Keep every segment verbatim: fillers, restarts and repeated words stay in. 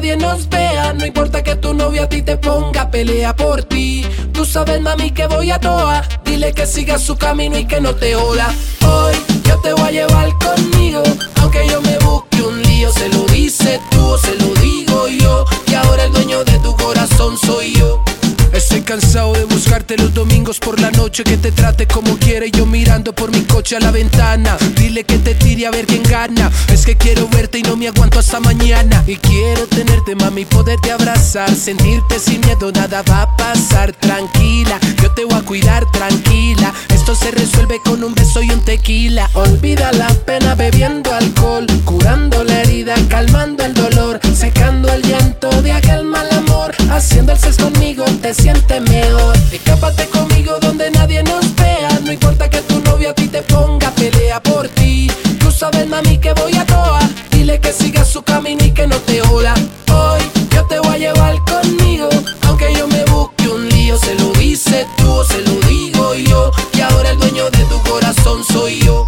nadie nos vea. No importa que tu novio a ti te ponga, pelea por ti. Tú sabes, mami, que voy a toa. Dile que siga su camino y que no te joda. Hoy yo te voy a llevar conmigo, aunque yo me busque un lío. Se lo dices tú o se lo digo yo, que ahora el dueño de tu corazón soy yo. Estoy cansado de buscarte los domingos por la noche, que te trate como quiere, yo mirando por mi coche a la ventana. Dile que te tire a ver quién gana. Es que quiero verte y no me aguanto hasta mañana. Y quiero tenerte, mami, poderte abrazar, sentirte sin miedo, nada va a pasar. Tranquila, yo te voy a cuidar, tranquila. Esto se resuelve con un beso y un tequila. Olvida la pena bebiendo alcohol, curando la herida, calmando el dolor, secando el llanto de aquel mal amor. Haciendo el sexo conmigo te sientes mejor. Escápate conmigo donde nadie nos vea. No importa que tu novio a ti te ponga, pelea por ti. Tú sabes, mami, que voy a toa. Dile que siga su camino y que no te joda. Hoy yo te voy a llevar conmigo, aunque yo me busque un lío. Se lo dices tú o se lo digo yo, que ahora el dueño de tu corazón soy yo.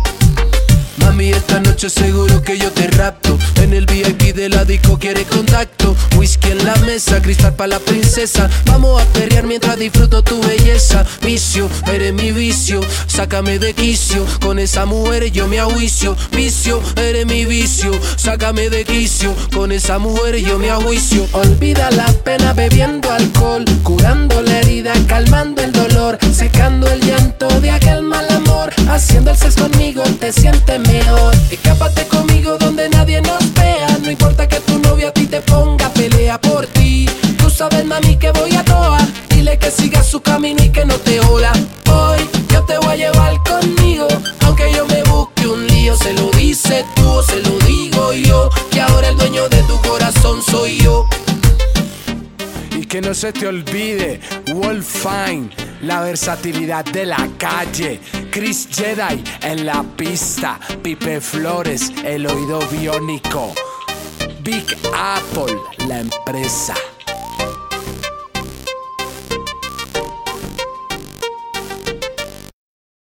Mami, esta noche seguro que yo te rapto. En el V I P de la disco quiere contacto. Whisky en la mesa, cristal pa' la princesa. Vamos a perrear mientras disfruto tu belleza. Vicio, eres mi vicio, sácame de quicio. Con esa mujer yo me ajuicio. Vicio, eres mi vicio, sácame de quicio. Con esa mujer yo me ajuicio. Olvida la pena bebiendo alcohol, curando la herida, calmando el dolor, secando el llanto de aquel mal amor. Haciendo el sexo conmigo te sientes mejor. Escápate conmigo donde nadie nos vea. No importa que tu novio a ti te ponga, pelea por ti. Tú sabes, mami, que voy a toa. Dile que siga su camino y que no te joda. Hoy yo te voy a llevar conmigo, aunque yo me busque un lío. Se lo dices tú o se lo digo yo, que ahora el dueño de tu corazón soy yo. Y que no se te olvide, Wolf Fine, la versatilidad de la calle. Chris Jedi en la pista, Pipe Flores, el oído biónico. Big Apple, la empresa.